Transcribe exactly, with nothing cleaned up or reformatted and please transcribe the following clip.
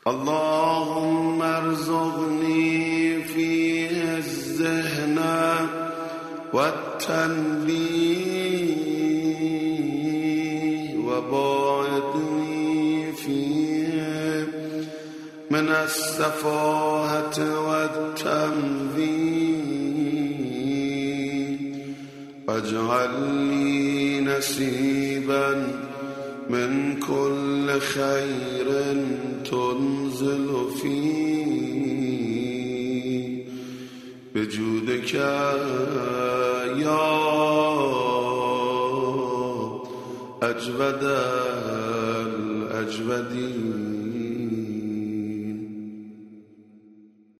اللهم ارزقني فيه الذهن والتنبيه وباعدني فيه من السفاهة والتمويه واجعل لي نصيبا من كل خير تنزل فيه بجودك يا أجود الأجودين.